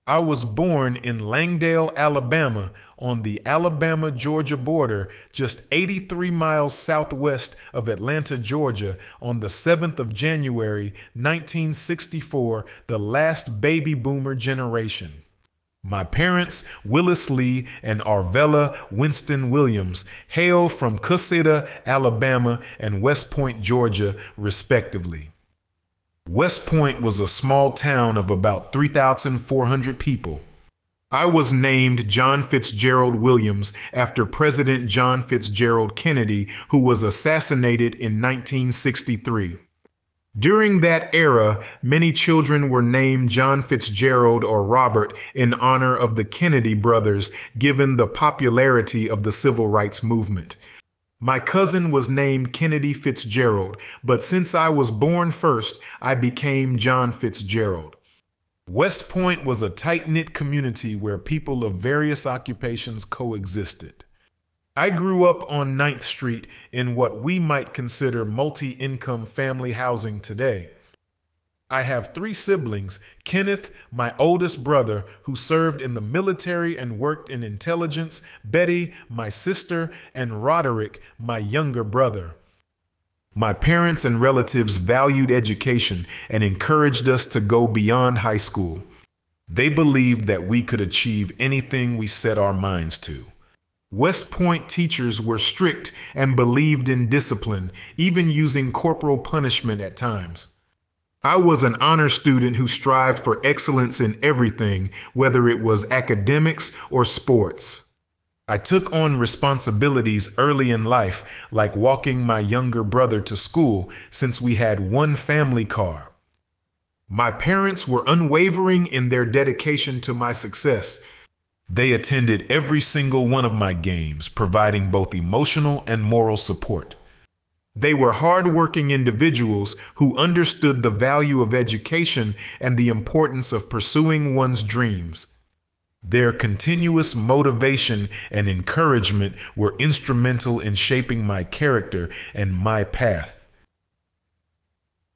I was born in Langdale, Alabama, on the Alabama-Georgia border, just 83 miles southwest of Atlanta, Georgia, on the 7th of January, 1964, the last baby boomer generation. My parents, Willis Lee and Arvella Winston Williams, hail from Cusseta, Alabama, and West Point, Georgia, respectively. West Point was a small town of about 3,400 people. I was named John Fitzgerald Williams after President John Fitzgerald Kennedy, who was assassinated in 1963. During that era, many children were named John Fitzgerald or Robert in honor of the Kennedy brothers, given the popularity of the civil rights movement. My cousin was named Kennedy Fitzgerald, but since I was born first, I became John Fitzgerald. West Point was a tight-knit community where people of various occupations coexisted. I grew up on 9th Street in what we might consider multi-income family housing today. I have 3 siblings, Kenneth, my oldest brother, who served in the military and worked in intelligence, Betty, my sister, and Roderick, my younger brother. My parents and relatives valued education and encouraged us to go beyond high school. They believed that we could achieve anything we set our minds to. West Point teachers were strict and believed in discipline, even using corporal punishment at times. I was an honor student who strived for excellence in everything, whether it was academics or sports. I took on responsibilities early in life, like walking my younger brother to school, since we had one family car. My parents were unwavering in their dedication to my success. They attended every single one of my games, providing both emotional and moral support. They were hardworking individuals who understood the value of education and the importance of pursuing one's dreams. Their continuous motivation and encouragement were instrumental in shaping my character and my path.